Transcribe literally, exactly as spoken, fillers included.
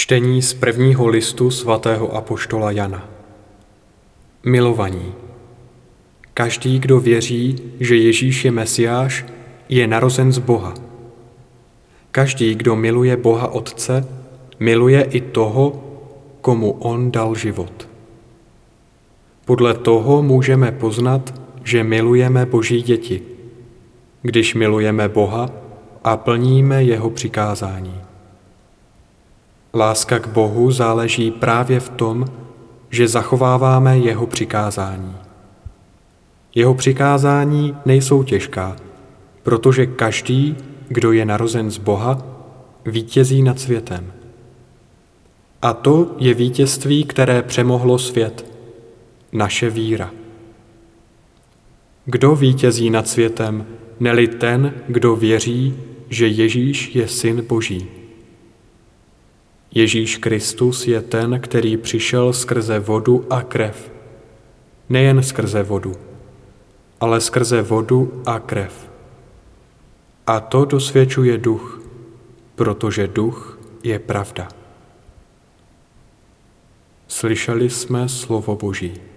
Čtení z prvního listu svatého apoštola Jana. Milovaní, každý, kdo věří, že Ježíš je Mesiáš, je narozen z Boha. Každý, kdo miluje Boha Otce, miluje i toho, komu on dal život. Podle toho můžeme poznat, že milujeme Boží děti, když milujeme Boha a plníme jeho přikázání. Láska k Bohu záleží právě v tom, že zachováváme jeho přikázání. Jeho přikázání nejsou těžká, protože každý, kdo je narozen z Boha, vítězí nad světem. A to je vítězství, které přemohlo svět, naše víra. Kdo vítězí nad světem, neli ten, kdo věří, že Ježíš je Syn Boží. Ježíš Kristus je ten, který přišel skrze vodu a krev. Nejen skrze vodu, ale skrze vodu a krev. A to dosvědčuje duch, protože duch je pravda. Slyšeli jsme slovo Boží.